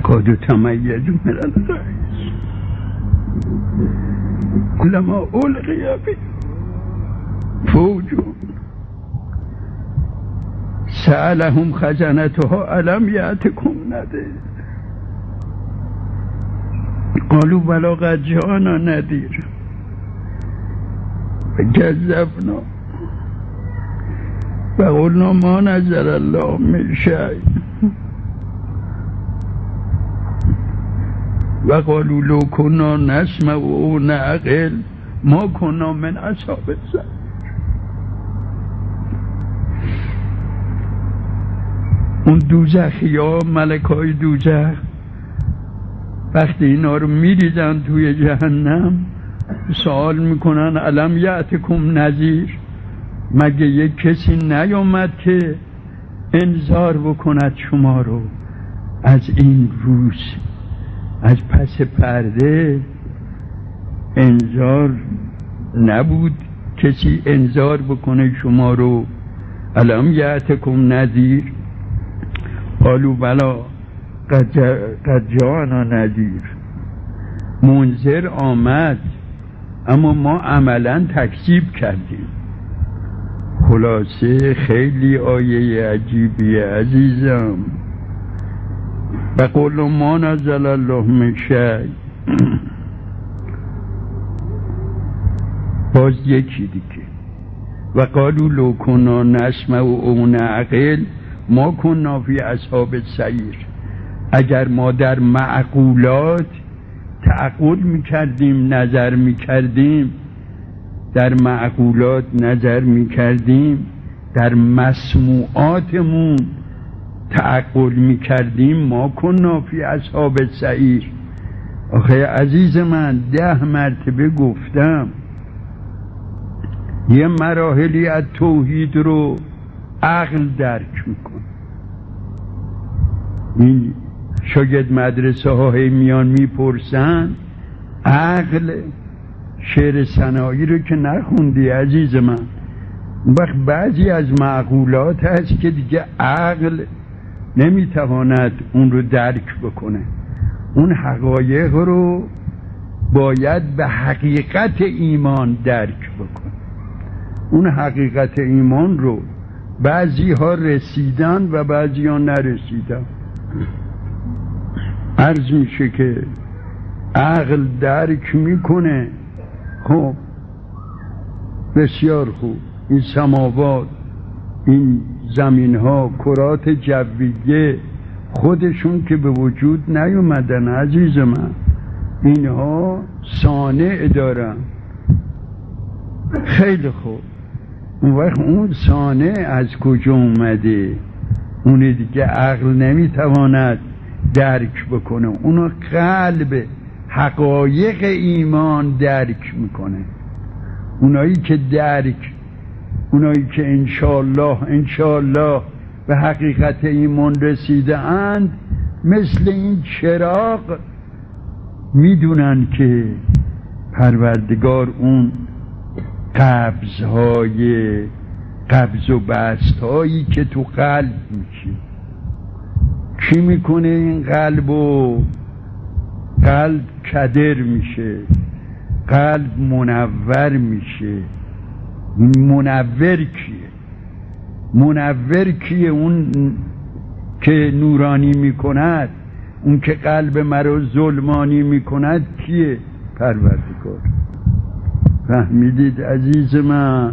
قد تمیز من الغیظ لما القی فوج سألهم خزنتها الم یأتکم نذیر قالوا بلی قد جاءنا نذیر فکذبنا فقلنا ما نزل الله من شیء وقالوا لو كنا نسمع او نعقل ما كنا من اصحاب السعیر. اون دوزخی ها ملکای دوزخ وقتی اینا رو میریزن توی جهنم سوال میکنن الم یأتکم نذیر، مگه یک کسی نیامد که انذار بکند شما رو از این روز؟ از پس پرده انذار نبود کسی انذار بکنه شما رو؟ الم یأتکم نذیر قالوا بلا قد جاءنا نذیر. منذر آمد اما ما عملا تکذیب کردیم. خلاصه خیلی آیه عجیبیه عزیزم. و قل ما نزل الله من شیء. باز یکی دیگه و قالوا لو كنا نسمع او نعقل ما كنا فی اصحاب السعیر. اگر ما در معقولات تعقل میکردیم، نظر میکردیم، در معقولات نظر میکردیم، در مسموعاتمون تعقل میکردیم، ما کنا فی اصحاب السعیر. آخه عزیز من 10 مرتبه گفتم یه مراحلی از توحید رو عقل درک میکن. این شاگرد مدرسه ها میان میپرسن عقل شعر ثنایی رو که نخوندی عزیز من. اون وقت بعضی از معقولات هست که دیگه عقل نمیتواند اون رو درک بکنه. اون حقایق رو باید به حقیقت ایمان درک بکنه. اون حقیقت ایمان رو بعضی ها رسیدن و بعضی ها نرسیدن. عرض میشه که عقل درک میکنه. خب بسیار خوب، این سماوات، این زمین ها، کرات جویه خودشون که به وجود نیومدن عزیز من، اینها صانع دارن. خیلی خوب، اون وقت اون صانع از کجا اومده؟ اون دیگه عقل نمیتواند درک بکنه. اونو قلب حقایق ایمان درک میکنه. اونایی که انشاءالله به حقیقت ایمان رسیده اند مثل این چراغ میدونن که پروردگار اون قبض و بست هایی که تو قلب میشه چی میکنه؟ این قلب کدر میشه، قلب منور میشه. منور کیه؟ اون که نورانی میکند، اون که قلب مرا ظلمانی میکند کیه؟ پروردگار. فهمیدید عزیز من؟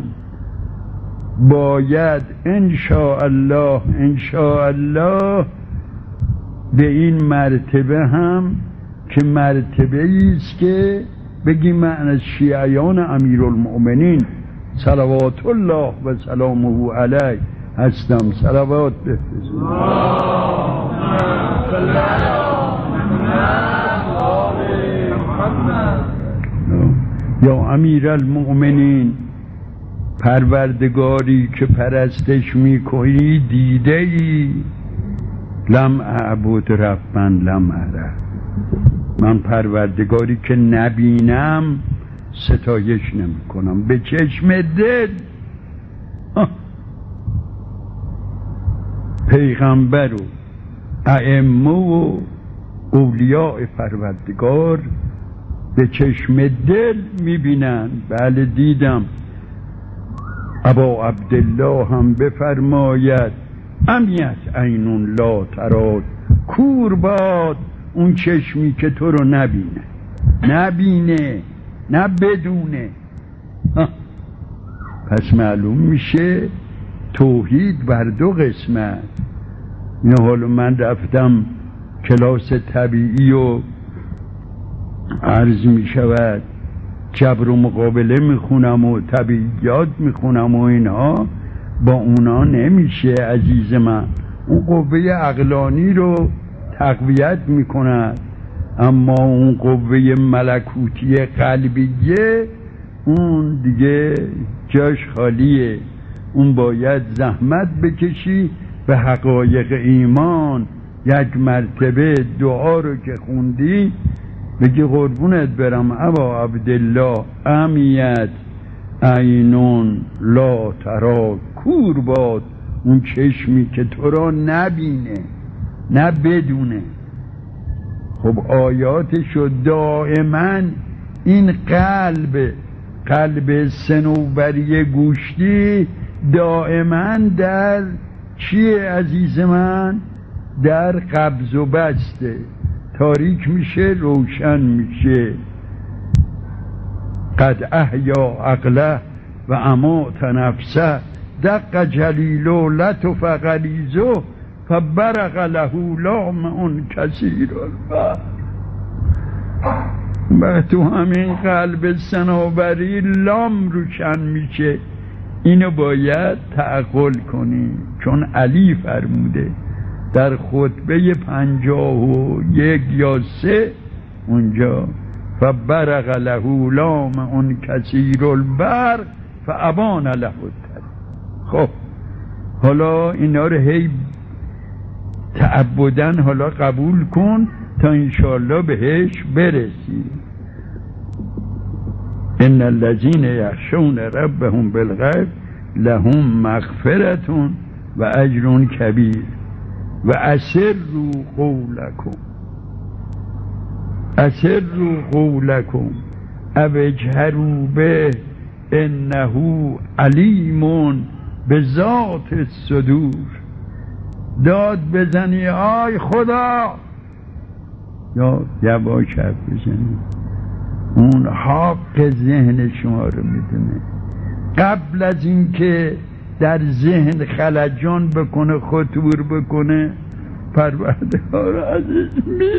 باید انشاءالله به این مرتبه هم که مرتبه ایست که بگیم من از شیعیان امیرالمؤمنین صلوات الله و سلامه علیه هستم. صلوات بفرستید. یا امیرالمؤمنین، پروردگاری که پرستش میکنی دیده ای؟ لم اعبد ربا لم اره. من پروردگاری که نبینم ستایش نمی کنم. به چشم دل پیغمبر و ائمه و اولیاء پروردگار به چشم دل میبینن. بله دیدم ابا عبدالله هم بفرماید امیت عینون لا تراد، کور باد اون چشمی که تو رو نبینه نه بدونه. پس معلوم میشه توحید بر دو قسمت. نه حالا من رفتم کلاس طبیعی و عرض میشود جبر و مقابله میخونم و طبیعیات میخونم و اینها، با اونا نمیشه عزیز من. اون قوه عقلانی رو تقویت میکند، اما اون قوه ملکوتی قلبیه اون دیگه جاش خالیه. اون باید زحمت بکشی به حقایق ایمان. یک مرتبه دعا رو که خوندی بگی قربونت برم ابا عبدالله امیت عینون لا ترا، کور باد اون چشمی که تو را نبینه نه بدونه. خب آیاتشو دائما این قلب صنوبری گوشتی دائما در چیه عزیز من؟ در قبض و بسته. تاریک میشه روشن میشه. قد احیا عقله و امات نفسه، دق جلیلو لطف غلیظه فبرق له لامع کثیر البحر. و تو همین قلب صنوبری لام روشن میشه. اینو باید تعقل کنی، چون علی فرموده در خطبه 51 یا 3 اونجا فبرق له لامع کثیر البحر فابان له الطریق. خب حالا اینا رو هی تعبدن حالا قبول کن تا انشاءالله بهش برسی. ان الذین یخشون ربهم بالغیب لهم مغفرة و اجر کبیر و اسروا قولکم او اجهروا به انه علیم بذات الصدور. داد بزنی آی خدا یا یواش حرف بزنی، اون حق ذهن شما رو میدونه. قبل از اینکه در ذهن خلجان بکنه خطور بکنه پروردگار عزیز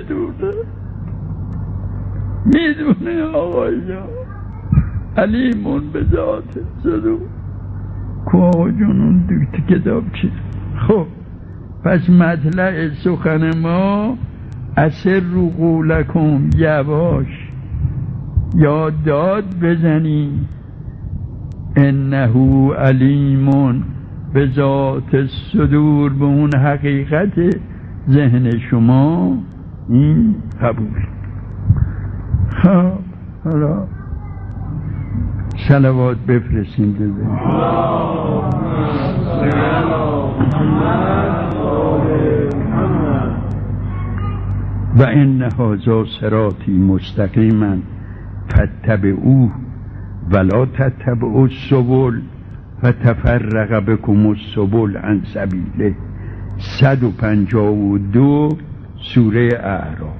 میدونه آقا جان علیمون به ذات صدور. کو آقا جان اون تو کتاب چیه؟ خب پس مطلع سخن ما اسروا قولکم، یواش یا داد بزنی انه علیم به ذات الصدور، به اون حقیقت ذهن شما این قبول. خب حالا صلوات بفرستیم بزنیم. و ان هذا صراطی مستقیما فاتبعوه ولا تتبعوا السبل فتفرق بكم السبل عن سبیله. 152 سوره اعراف.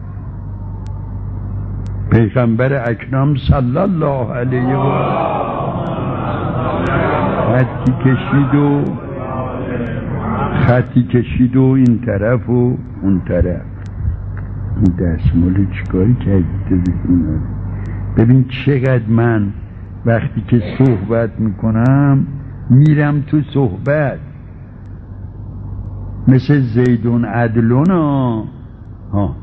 پیغمبر اکرم صلی الله علیه و خطی کشید و این طرف و اون طرف. این دستمال چیکاری کردید؟ ببین چقدر من وقتی که صحبت میکنم میرم تو صحبت، مثل زیدون عدلون ها.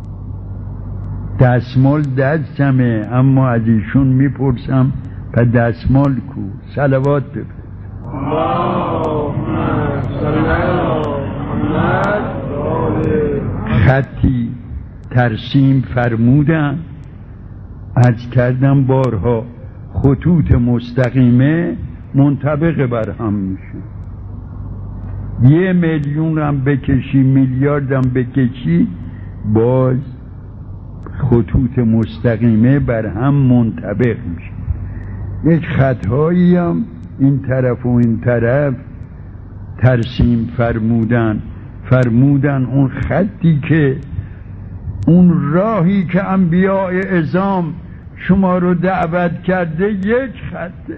دستمال دستمه اما از ایشون میپرسم پس دستمال کو؟ صلوات بفرست. خطی ترسیم فرمودن، عرض کردم بارها خطوط مستقیمه منطبق بر هم میشه. 1,000,000 هم بکشی، میلیارد هم بکشی باز خطوط مستقیمه بر هم منطبق میشه. یک خطهایی هم این طرف و این طرف ترسیم فرمودن اون خطی که اون راهی که انبیاء اعظام شما رو دعوت کرده یک خطه،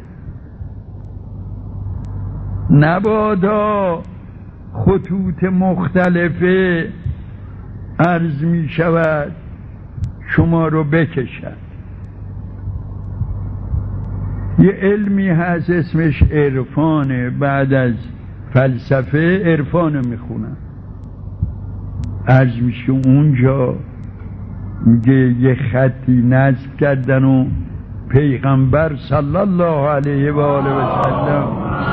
نبادا خطوط مختلفه عرض می شود شما رو بکشد. یه علمی هست اسمش عرفانه، بعد از فلسفه عرفانو میخونن. عرض میشه اونجا میگه یه خطی نصب کردن و پیغمبر صلی الله علیه و آله و سلم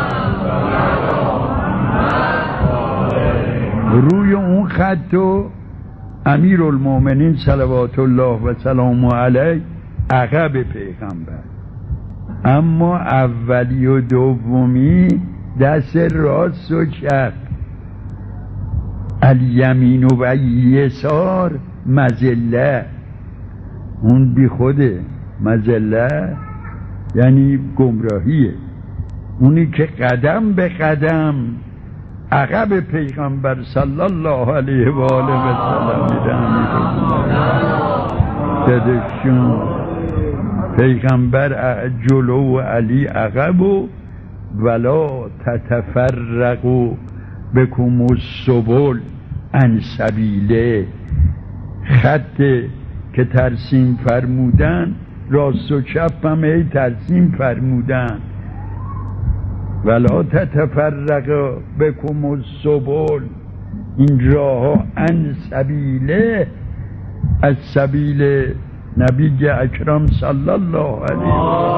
روی اون خطو امیرالمومنین صلوات الله و سلامه علیه عقب پیغمبر، اما اولی و دومی دست راست و چپ، الیمین و یسار مزله. اون بی خوده، مزله یعنی گمراهیه. اونی که قدم به قدم عقب پیغمبر صلی الله علیه و آله و سلم میدن پیغمبر جلو و علی عقب و ولا تتفرقوا بکم السبل عن سبیله. خط که ترسیم فرمودن راست و چپ هم ای ترسیم فرمودن، ولا تتفرق بکم السبل، این راه عن سبیله، از سبیل نبی اکرم صلی الله علیه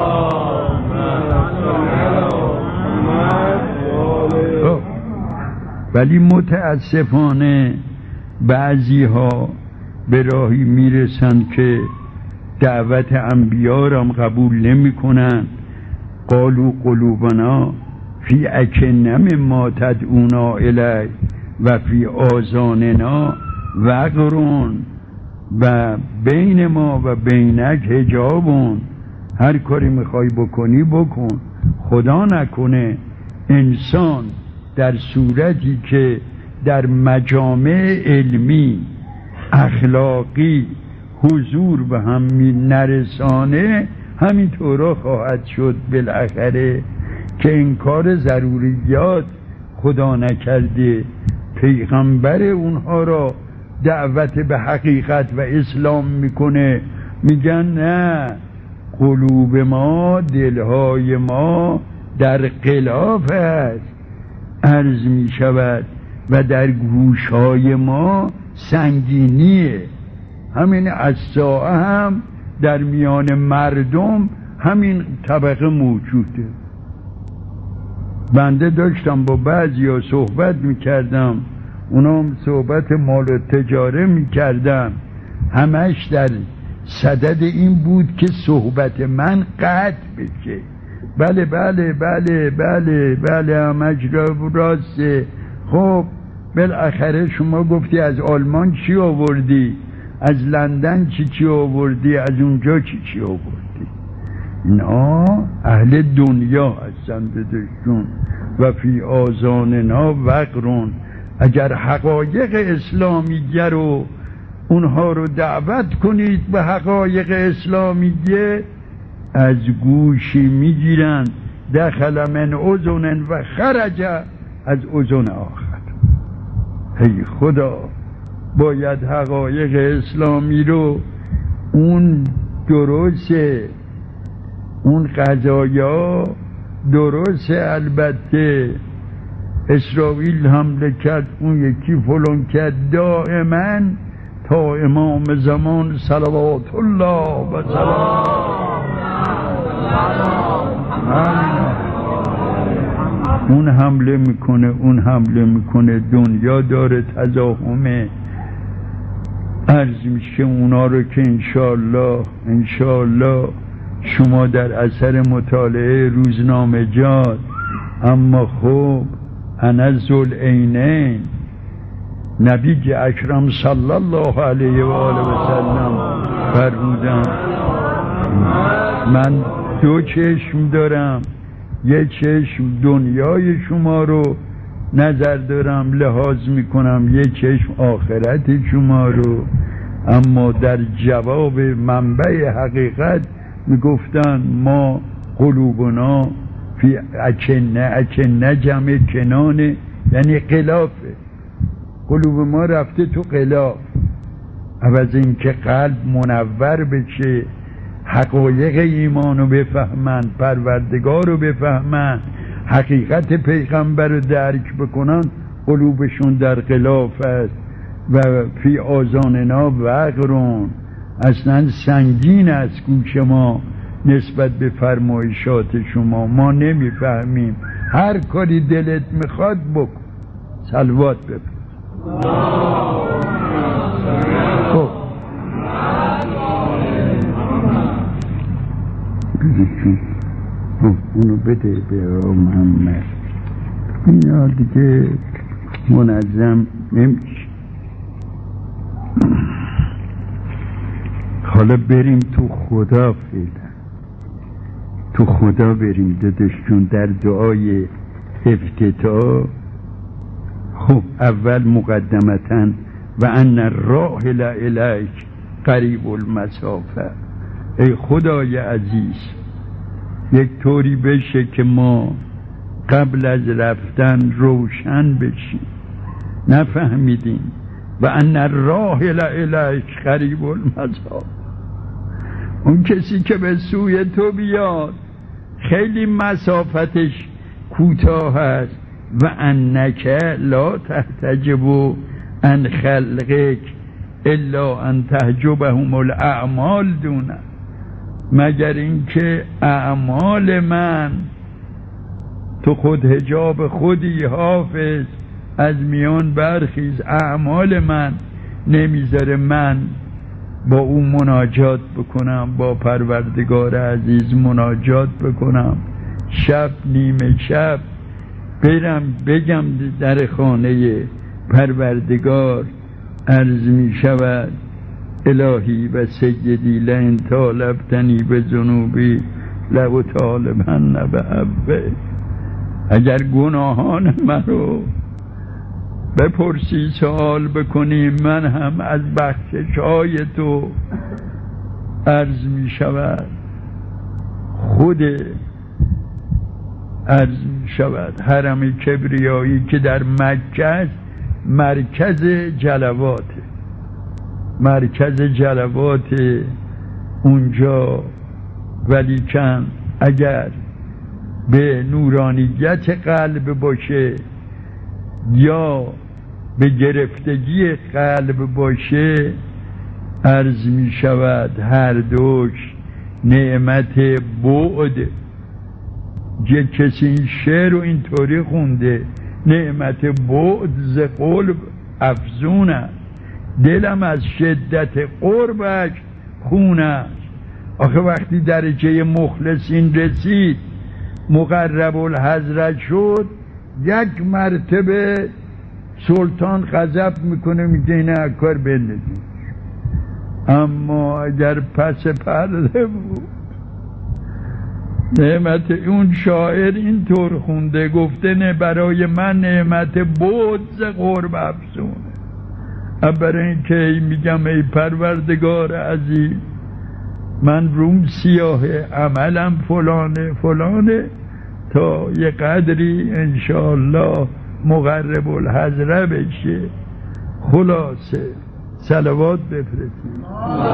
و ولی متاسفانه بعضی ها به راهی میرسن که دعوت انبیا را قبول نمی کنن. قالوا قلوبنا فی اکنه مما تدعونا الیه و فی آذاننا وقرون و بین ما و بینک حجابون. هر کاری میخوای بکنی بکن، خدا نکنه انسان در صورتی که در مجامع علمی اخلاقی حضور به هم نرسانه همینطورا خواهد شد بالاخره که انکار ضروریات خدا نکرده. پیغمبر اونها را دعوت به حقیقت و اسلام میکنه، میگن نه، قلوب ما، دلهای ما در غلاف است عرض میشود و در گوشهای ما سنگینیه. همین از ساعه هم در میان مردم همین طبقه موجوده. بنده داشتم با بعضیا صحبت میکردم، اونا هم صحبت مال و تجاره میکردم، همش در صدد این بود که صحبت من قطع بشه. بله بله بله بله بله همش راسته. خب بالاخره شما گفتی از آلمان چی آوردی، از لندن چی آوردی، از اونجا چی آوردی. اینا اهل دنیا هستن بدشون. و فی آذاننا وقرون. اگر حقایق اسلامیه رو اونها رو دعوت کنید به حقایق اسلامیه، از گوشی میگیرن دخل من اذن و خرج از اذن آخر. ای خدا، باید حقایق اسلامی رو اون درسته، اون قضایا درسته، البته اسرائیل حمله کرد، اون یکی فلان کرد، دائما تا امام زمان صلوات الله و سلام اون حمله میکنه، اون حمله میکنه، دنیا داره تزاحمه. عرض میشه اونا رو که انشاءالله شما در اثر مطالعه روزنامه‌جات، اما خب انا ذوالعینین نبی اکرم صلی الله علیه و آله و سلم فرمودند من دو چشم دارم، یک چشم دنیای شما رو نظر دارم لحاظ میکنم، یک چشم آخرت شما رو. اما در جواب منبع حقیقت میگفتن ما قلوبنا فی اکنه جمع کنانه، یعنی غلافه، قلوب ما رفته تو غلاف. عوض این که قلب منور بشه، حقایق ایمان رو بفهمن، پروردگار رو بفهمن، حقیقت پیغمبر رو درک بکنن، قلوبشون در غلاف است. و فی آذاننا وقرون، اصلا سنگین است گوش ما نسبت به فرمایشات شما، ما نمیفهمیم. هر کاری دلت میخواد بکن، صلوات بفرست. خب اونو بده به محمد، اینا دیگه منظم نمیشه. حالا بریم تو خدا، فعلا تو خدا بریم دادشون در دعای افتتاح. خب اول مقدمتاً و ان الراحل الیک قریب المسافه، ای خدای عزیز یک طوری بشه که ما قبل از رفتن روشن بشیم. نفهمیدیم و ان الراحل الیک قریب المسافه، اون کسی که به سوی تو بیاد خیلی مسافتش کوتاه است. و انک لا تحتجب عن خلقک الا ان تحجبهم الاعمال دونه، مگر اینکه اعمال من، تو خود حجاب خودی حافظ، از میان برخیز، اعمال من نمیذاره من با او مناجات بکنم، با پروردگار عزیز مناجات بکنم، شب نیمه شب برم بگم در خانه پروردگار عرض می شود الهی و سیدی لئن طالبتنی به ذنوبی لو طالبن به عفوک، اگر گناهان من رو بپرسی سوال بکنی، من هم از بخشش‌های تو عرض می شود، خود عرض می شود. حرم کبریایی که در مکه است مرکز جلواته، مرکز جلوات اونجا، ولیکن اگر به نورانیت قلب باشه یا به گرفتگی قلب باشه، عرض می شود هر دوش نعمت بعد. یک کسی این شعر رو اینطوری خونده، نعمت بعد ز قلب افزون است، دلم از شدت قربش خون است. آخه وقتی درجه مخلصین رسید، مقرب الحضرت شد، یک مرتبه سلطان غضب میکنه، میگه نه کار بندازید. اما اگر پس پرده بود، نعمت اون شاعر اینطور خونده، گفته نه برای من نعمت بود ز قرب افزونه. برای اینکه میگم ای پروردگار عزیز، من روم سیاه، عملم فلانه تا یه قدری انشاءالله مقرب الحضره بشه. خلاصه صلوات بفرستیم.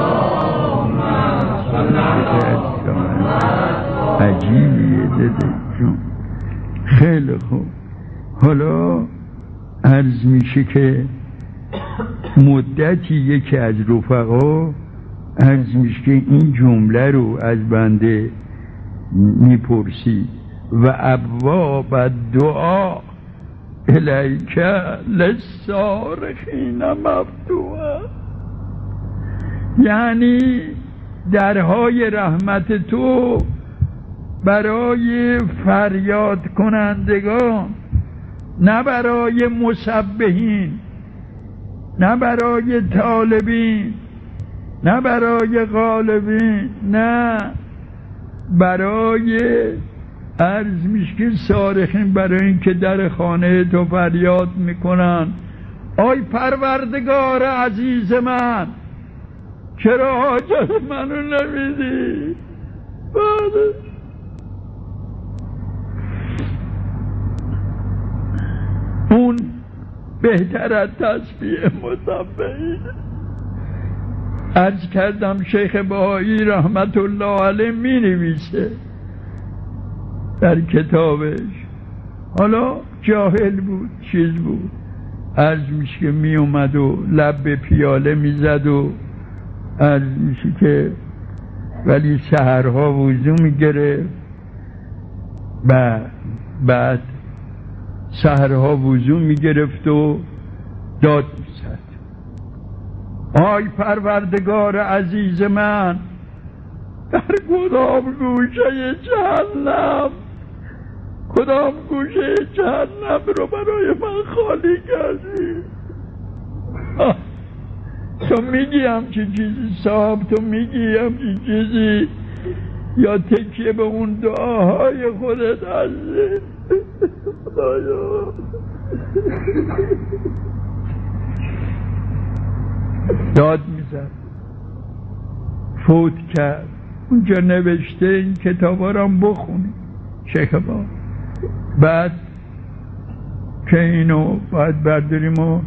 عجیبیه داده جون. خیلی خوب، حالا عرض میشه که مدتی یکی از رفقا عرض میشه که این جمله رو از بنده میپرسی و ابواب دعا الیک للصارخین مفتوحه، یعنی درهای رحمت تو برای فریاد کنندگان، نه برای مسبحین. نه برای طالبین، نه برای غالبین، نه برای عرض میشه که صارخین، برای اینکه در خانه تو فریاد میکنن آی پروردگار عزیز من چرا حاجت منو نمیدی؟ اون بهتر از تسبیح مسبحین. عرض کردم شیخ بهایی رحمت الله علیه می نویسه در کتابش، حالا جاهل بود چیز بود، عرض میشه که می اومد و لب به پیاله می زد و عرض میشه که ولی سحرها وضو می گرفت، بعد سحرها وضو می گرفت و داد می زد آی پروردگار عزیز من در کدام گوشه جهنم، کدام گوشه جهنم رو برای من خالی کردی؟ تو میگی همچی چیزی صاحب، تو میگی همچی چیزی یا تکیه به اون دعاهای خودت هستی؟ خدایا داد میزد، فوت کرد. اونجا نوشته این کتابا رو هم بخونی شیخ با، بعد که اینو باید برداریم و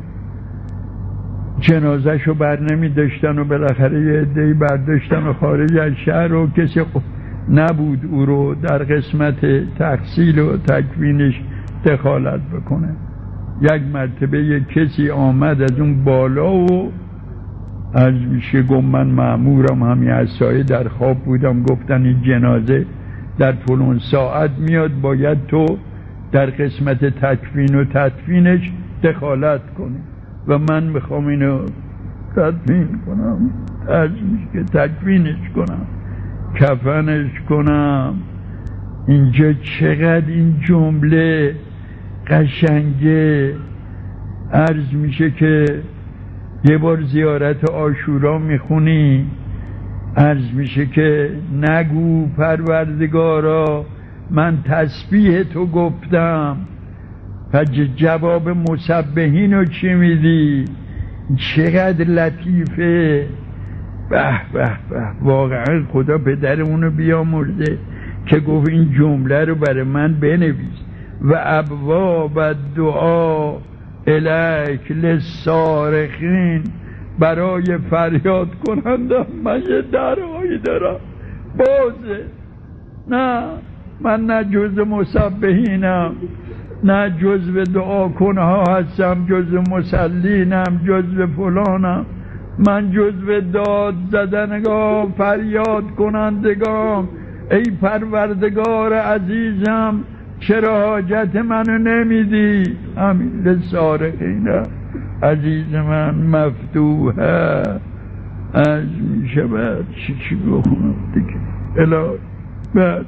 جنازهشو بر نمی داشتن و بالاخره یه عده‌ای برداشتن و خارج از شهر و کسی نبود او رو در قسمت تغسیل و تکفینش دخالت بکنه. یک مرتبه یک کسی آمد از اون بالا و از میشه گفت من مأمورم، همین از سایه در خواب بودم، گفتن این جنازه در فلان ساعت میاد، باید تو در قسمت تکفین و تدفینش دخالت کنی و من میخوام اینو تدفین کنم، از میشه که تکفینش کنم، کفنش کنم. اینجا چقدر این جمله قشنگه. عرض میشه که یه بار زیارت عاشورا میخونی، عرض میشه که نگو پروردگارا من تسبیح تو گفتم، پس جواب مسبحین رو چی میدی؟ چقدر لطیفه. به به به، واقعا خدا پدرمونو بیامرزه که گفت این جمله رو برای من بنویس و ابواب الدعا الیک للصارخین، برای فریاد کنندم من یه درهایی دارم بازه. نه من نه جزء مسبحینم، نه جزء دعا کنها هستم، جزء مسلینم، جزء فلانم، من جزء داد زدنگام، فریاد کنندگام. ای پروردگار عزیزم چرا حاجت منو نمیدی؟ همین لصارخین عزیز من مفتوحه. از میشود چی بخونم دیگه الهی. بعد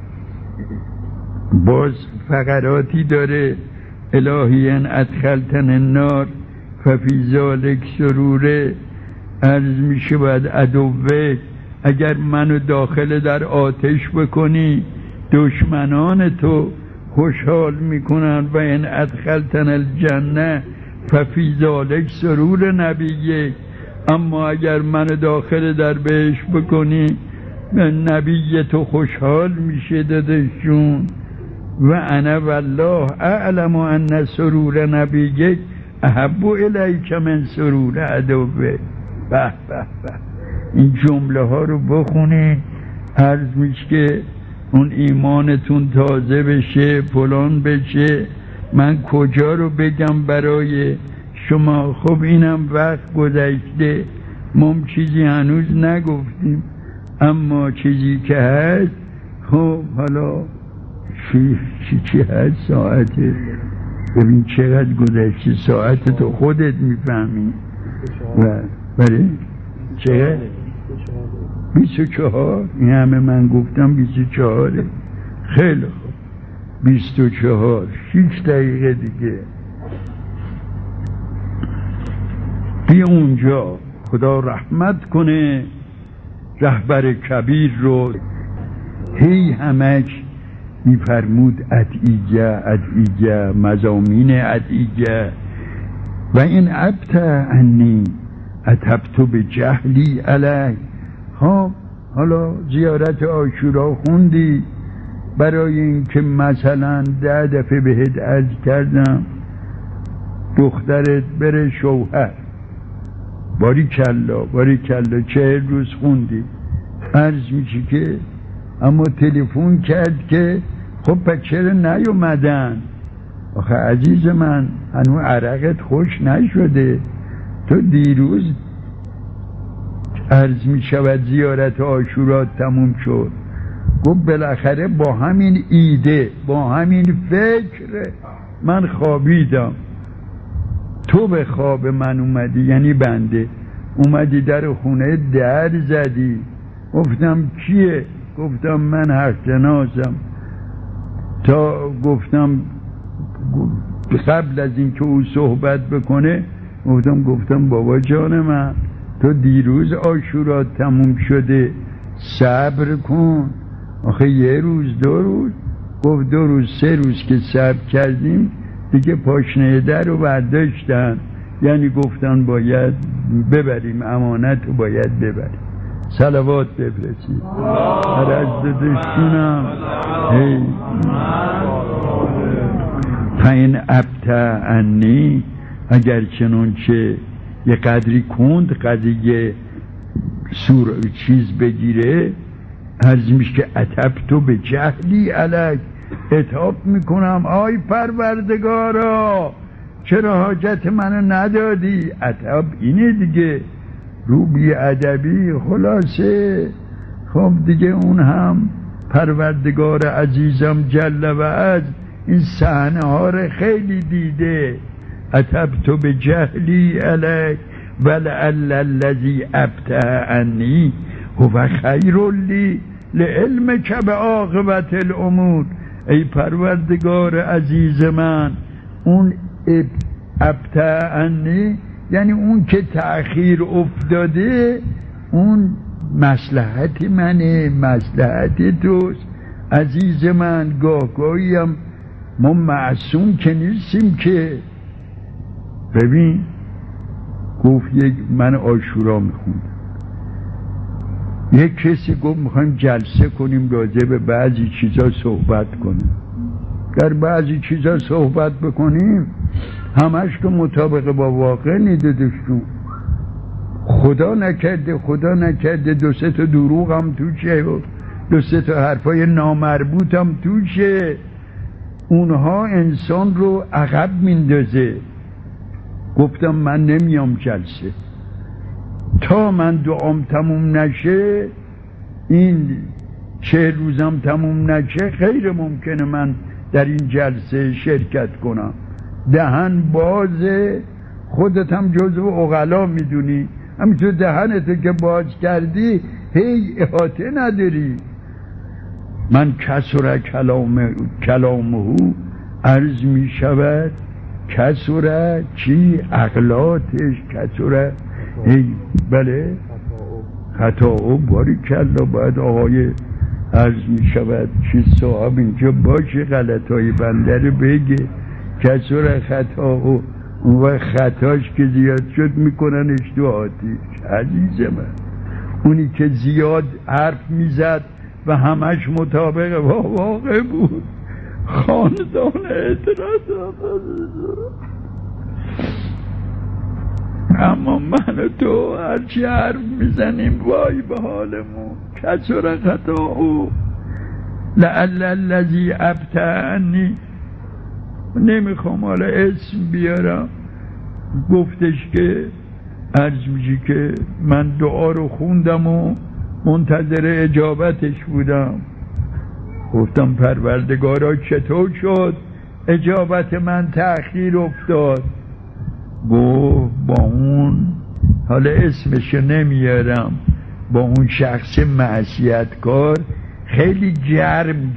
باز فقراتی داره، الهی ان ادخلتن النار ففی ذلک سروره. عرض میشود عدوه اگر منو داخل در آتش بکنی دشمنان تو خوشحال میکنن، و ان ادخلتن الجنه ففی ذلک سرور نبیه. اما اگر منو داخل در بهشت بکنی نبی تو خوشحال میشه دادشون. و انا والله اعلم ان سرور نبیک احب الیک من سرور عدوه. به به به، این جمله ها رو بخونین. عرض میشه که اون ایمانتون تازه بشه، فلان بشه. من کجا رو بگم برای شما؟ خب اینم وقت گذشته، ما چیزی هنوز نگفتیم، اما چیزی که هست خب حالا چی هست؟ ساعته، ببین چقدر گذشته، ساعت تو خودت میفهمی. و بله چقدر؟ 24. این همه من گفتم 24. خیلی خوب 24، 6 دقیقه دیگه. اونجا خدا رحمت کنه رهبر کبیر رو هی همش میفرمود ادعیه مضامین ادعیه و این ابت انی اتبت به جهلی علی. ها حالا زیارت عاشورا خوندی برای اینکه مثلا 10 دفعه بهت عرض کردم دخترت بره شوهر، باری کلا 40 روز خوندی، عرض میشه که اما تلفن کرد که خب پس چرا نیومدن؟ آخه عزیز من هنوز عرقت خوش نشده، تو دیروز عرض میشود زیارت عاشورا تموم شد. گفت بالاخره با همین ایده با همین فکر من خوابیدم، تو به خواب من اومدی، یعنی بنده اومدی در خونه در زدی. گفتم کیه؟ گفتم من حق جنازم. تا گفتم قبل از اینکه او صحبت بکنه گفتم بابا جان من تو دیروز عاشورا تموم شده، صبر کن. آخه 1 روز 2 روز؟ گفت 2 روز 3 روز که صبر کردیم دیگه پاشنه در رو برداشتن، یعنی گفتن باید ببریم، امانت رو باید ببریم. صلوات بفرستید هر از دشتونم فین ابت انی. اگر چنانچه یه قدری کند قضیه چیز بگیره، عرض میشه که اتبتو به جهلی علیک، اتاب میکنم آی پروردگارا چرا حاجت منو ندادی. اتب اینه دیگه، رو بی ادبی. خلاصه خب دیگه اون هم پروردگار عزیزم جل و عز این صحنه ها رو خیلی دیده. اتبتو به جهلی علیک ولعل الذی ابتعنی هو خیر لی لعلمک بعاقبت الامور. ای پروردگار عزیز من، اون ابتعنی یعنی اون که تأخیر افتاده اون مصلحت منه، مصلحت توست عزیز من. گاهی هم ما معصوم که نیستیم که. ببین گفت من عاشورا میخوندم، یک کسی گفت میخوایم جلسه کنیم راجع به بعضی چیزا صحبت کنیم. در بعضی چیزا صحبت بکنیم همش که مطابق با واقع نیددشتون. خدا نکرده 2-3 تا دروغ هم توشه و 2-3 تا حرفای نامربوط هم توشه. اونها انسان رو عقب میندازه. گفتم من نمیام جلسه تا من دعام تموم نشه، این 40 روزم تموم نشه، غیر ممکنه من در این جلسه شرکت کنم. دهن بازه، خودت هم جزو عقلا میدونی، همینطور دهنتو که باز کردی هی احاطه نداری. من کسر کلامه عرض می شود کسر چی؟ عقلاتش کسر بله خطا باری کلا. باید آقای عرض می شود چی صاحب اینجا باشه غلطای بنده رو بگه. کسر خطا و خطاش که زیاد شد میکننش تو آتیش. عزیز من اونی که زیاد حرف میزد و همش مطابق با واقع بود خاندان اعتراض. اما من و تو هرچی حرف میزنیم وای به حالمون. کسر خطاهو لعل الذی ابتعنی. نمیخوام حالا اسم بیارم. گفتش که عرض میشه که من دعا رو خوندم و منتظر اجابتش بودم. گفتم پروردگارا چطور شد اجابت من تأخیر افتاد؟ گفت با اون، حالا اسمشو نمیارم، با اون شخص معصیتکار خیلی گرم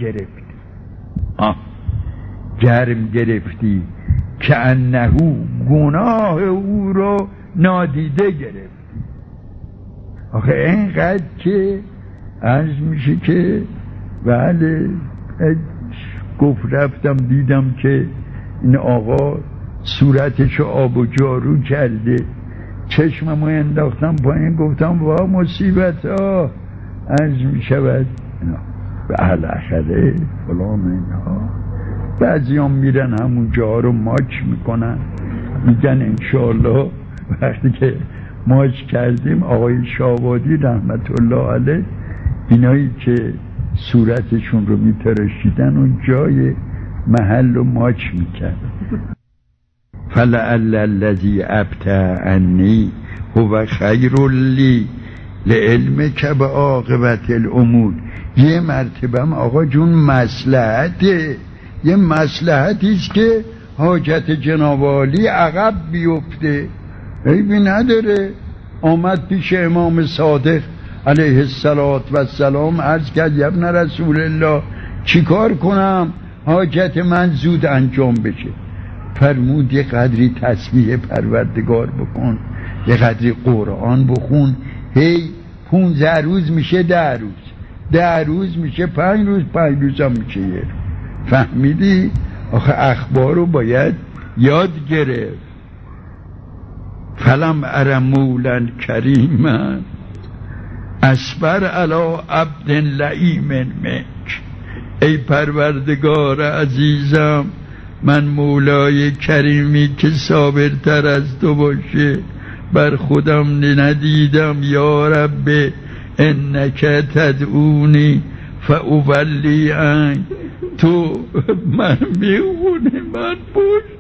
گرفتی که انهو گناه او رو نادیده گرفت. آخه اینقدر که عرض میشه که بله گفت رفتم دیدم که این آقا صورتشو آب و جارو کرده، چشممو انداختم پایین گفتم وا مصیبت ها عرض میشود بالاخره فلان اینها. بعضی هم میرن همون جا رو ماچ میکنن، میگن انشاءالله وقتی که ماچ کردیم آقای شاوادی رحمت الله علیه اینایی که صورتشون رو میتراشیدن اون جای محل رو ماچ میکرد. فلعل الذی ابطأ عنی هو خیر لی لعلمک بعاقبة الامور. یه مرتبه آقا جون مصلحته، یه مصلحتیست که حاجت جناب عالی عقب بیفته، عیبی نداره. آمد پیش امام صادق علیه السلام عرض کرد یا ابن رسول الله چیکار کنم حاجت من زود انجام بشه؟ فرمود یه قدری تسبیح پروردگار بکن، یه قدری قرآن بخون، هی 15 روز میشه 10 روز، 10 روز میشه 5 روز، 5 روز هم میشه 1 روز. فهمیدی؟ آخه اخبار رو باید یاد گرفت. فلم ارمولا کریما اصبر علی عبد لئیم منک. ای پروردگار عزیزم من مولای کریمی که صابرتر از تو باشه بر خودم ندیدم. یا رب انک تدعونی فاولی عنک. تو من میخونی من پشت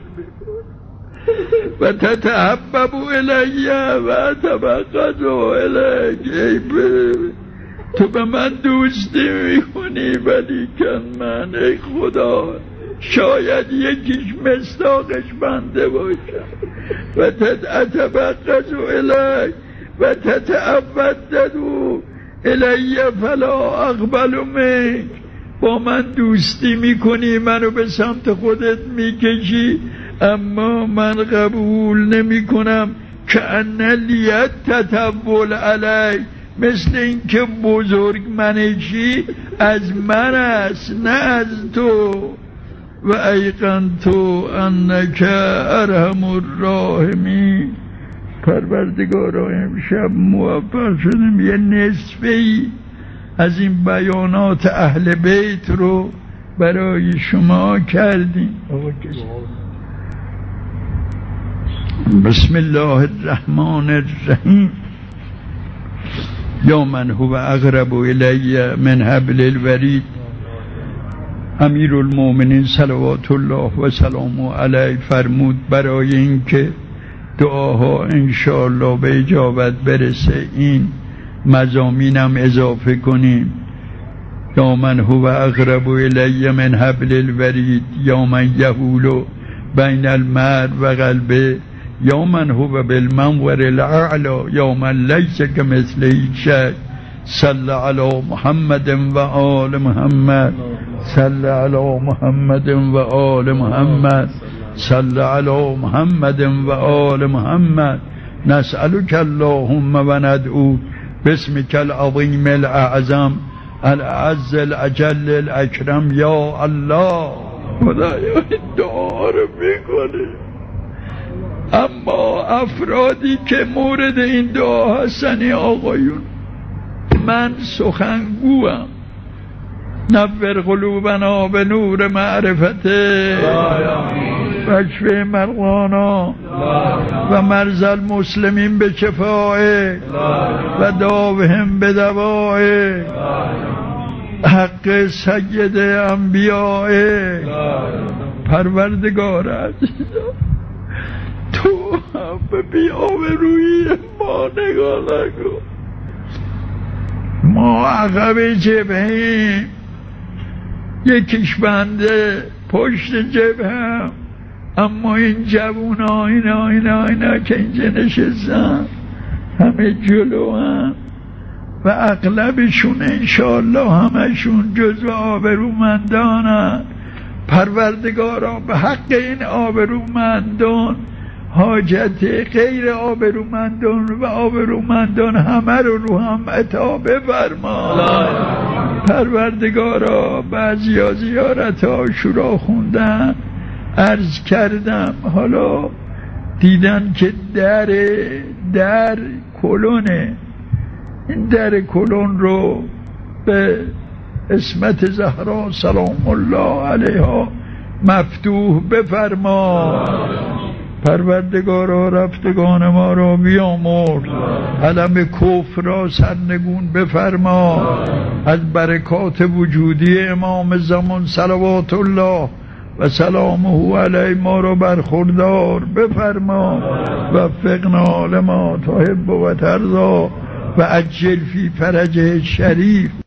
و تتحبب الی و تبغض الیک. تو به من دوستی میکنی ولی کن من ای خدا شاید یکیش مصداقش بنده باشم. و تتبغض الیک و تتعبد الی فلا اقبل منک. با من دوستی میکنی، منو به سمت خودت میکشی، اما من قبول نمی کنم. که ان لیت تطول علی، مثل این که بزرگ منشی از من است نه از تو. و ایقنتو انک ارحم الراحمین. پروردگارا امشب موفق شدیم یه نصفی از این بیانات اهل بیت رو برای شما کردیم. بسم الله الرحمن الرحیم. یا من هو اقرب الی من حبل الورید. امیر المؤمنین صلوات الله و سلامه علیه فرمود برای اینکه دعاها انشاءالله به اجابت برسه این مضامینم اضافه کنیم. یا من هو اقرب الی من حبل الورید. یا من یحول بین المرء و قلبه. یا من هو بالمنور الاعلی. یا من لیس کمثله شیء. صل علی محمد و آل محمد. صل علی محمد و آل محمد. صل علی محمد و آل محمد. نسألك اللهم و ندعو باسمك العظیم الاعظم الاعز الاجل الاکرم. یا الله خدایا این دعا رو میکنه، اما افرادی که مورد این دعا هستن آقایون، من سخنگوام. نور قلوبنا به نور معرفته و شفی مرضانا و مرض المسلمین به شفاعه و داوهم به دوائه. حق سید انبیاء. پروردگار عزیزم تو هم به بی‌آبرویی ما نگاه نکن. ما عقب جبهیم، یکیش بنده پشت جبهه، اما این جوونا اینا که اینجا نشستن همه جلو هم و اغلبشون انشاءالله همشون جزو آبرومندانن. پروردگارا به حق این آبرومندان حاجت غیر آبرومندان و آبرومندان همه رو هم عطا بفرما. پروردگارا بعضیا زیارت عاشورا خوندن، عرض کردم حالا دیدن که در کلونه، این در کلون رو به عصمت زهرا سلام الله علیها مفتوح بفرما. پروردگارا رفتگان ما را بیامرز، علم کفر را سرنگون بفرما، از برکات وجودی امام زمان صلوات الله و سلامه علیه ما را برخوردار بفرما. وفقنا لما تحب و ترضا و عجل فی فرجه شریف.